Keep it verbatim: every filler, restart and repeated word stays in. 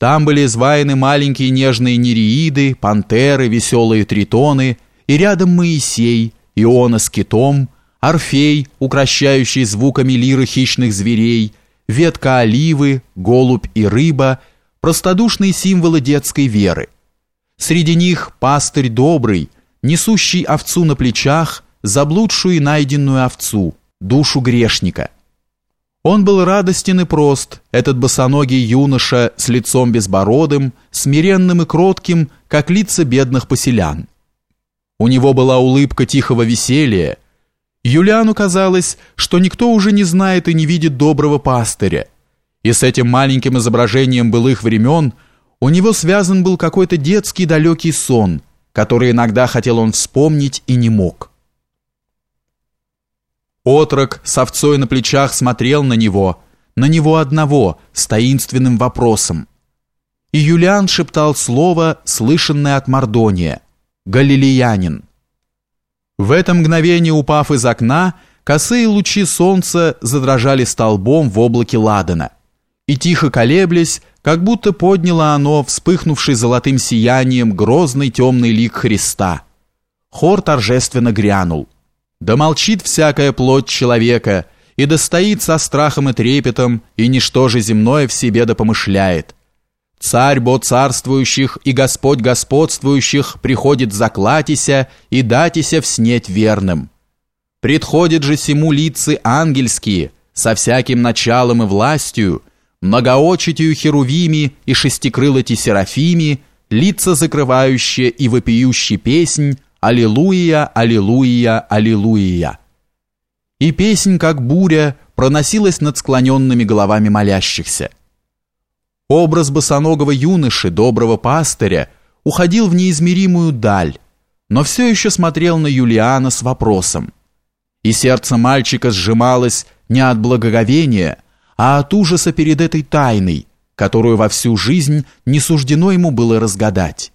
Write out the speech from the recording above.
Там были изваяны маленькие нежные нереиды, пантеры, веселые тритоны, и рядом Моисей, Иона с китом, Орфей, укращающий звуками лиры хищных зверей, ветка оливы, голубь и рыба, простодушные символы детской веры. Среди них пастырь добрый, несущий овцу на плечах, заблудшую и найденную овцу, душу грешника. Он был радостен и прост, этот босоногий юноша с лицом безбородым, смиренным и кротким, как лица бедных поселян. У него была улыбка тихого веселья. Юлиану казалось, что никто уже не знает и не видит доброго пастыря, и с этим маленьким изображением былых времен у него связан был какой-то детский далекий сон, который иногда хотел он вспомнить и не мог. Отрок с овцой на плечах смотрел на него, на него одного, с таинственным вопросом. И Юлиан шептал слово, слышанное от Мардония: «Галилеянин». В это мгновение, упав из окна, косые лучи солнца задрожали столбом в облаке ладана, и тихо колеблясь, как будто подняло оно, вспыхнувший золотым сиянием, грозный темный лик Христа. Хор торжественно грянул: «Да молчит всякая плоть человека, и да стоит со страхом и трепетом, и ничто же земное в себе да помышляет. Царь бо царствующих и Господь господствующих приходит заклатися и датися вснеть верным. Предходят же сему лицы ангельские, со всяким началом и властью, многоочитию херувими и шестикрылоти серафими, лица закрывающие и вопиющие песнь «Аллилуйя, аллилуйя, аллилуйя». И песнь, как буря, проносилась над склоненными головами молящихся. Образ босоногого юноши, доброго пастыря, уходил в неизмеримую даль, но все еще смотрел на Юлиана с вопросом. И сердце мальчика сжималось не от благоговения, а от ужаса перед этой тайной, которую во всю жизнь не суждено ему было разгадать.